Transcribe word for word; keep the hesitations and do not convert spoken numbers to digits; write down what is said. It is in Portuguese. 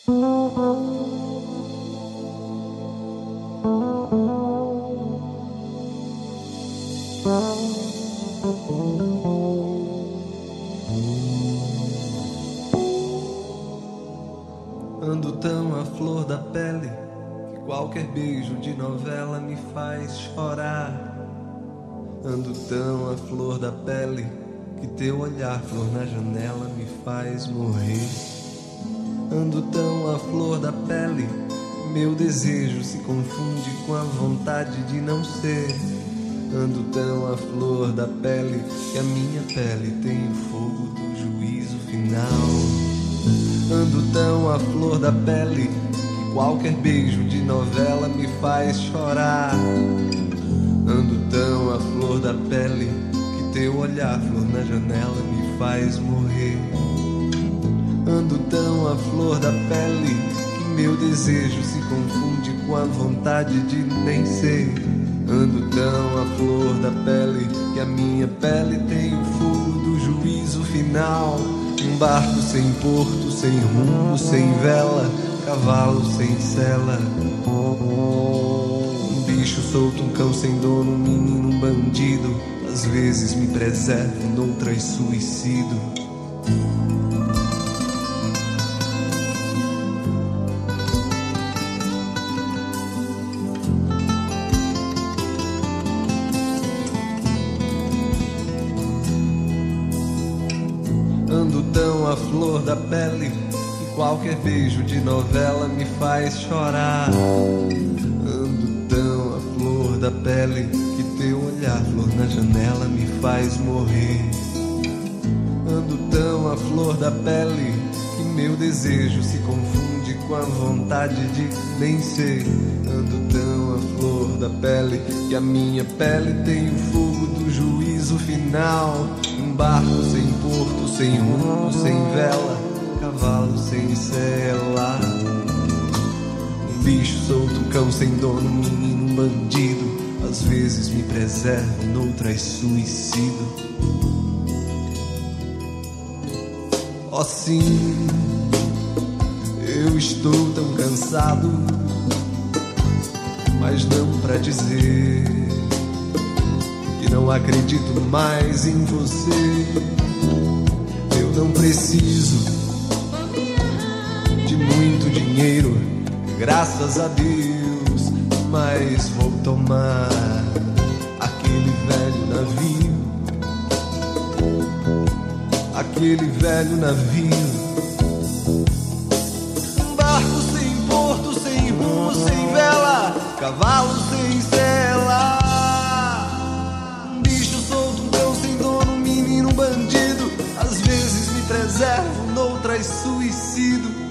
Ando tão à flor da pele que qualquer beijo de novela me faz chorar. Ando tão à flor da pele que teu olhar, flor na janela, me faz morrer. Ando tão à flor da pele, meu desejo se confunde com a vontade de não ser. Ando tão à flor da pele que a minha pele tem o fogo do juízo final. Ando tão à flor da pele que qualquer beijo de novela me faz chorar. Ando tão à flor da pele que teu olhar, flor na janela, me faz morrer. Ando tão à flor da pele que meu desejo se confunde com a vontade de nem ser. Ando tão à flor da pele que a minha pele tem o fogo do juízo final. Um barco sem porto, sem rumo, sem vela, cavalo sem sela. Um bicho solto, um cão sem dono, um menino, um bandido. Às vezes me preservo, noutras suicido. Ando tão à flor da pele que qualquer beijo de novela me faz chorar. Ando tão à flor da pele que teu olhar, flor na janela, me faz morrer. Ando tão à flor da pele que meu desejo se confunde com a vontade de nem ser. Ando tão à flor da pele que a minha pele tem o fogo do juízo final. Um barco sem porto, sem rumo, sem vela, cavalo sem sela. Um bicho solto, um cão sem dono, um menino, um bandido. Às vezes me preservo, noutras suicido. Oh sim, eu estou tão cansado, mas não pra dizer que não acredito mais em você. Eu não preciso de muito dinheiro, graças a Deus, mas vou tomar aquele velho navio, aquele velho navio. Um barco sem porto, sem rumo, sem vela, cavalo sem sela. Um bicho solto, um cão sem dono, um menino, um bandido. Às vezes me preservo, noutras suicido.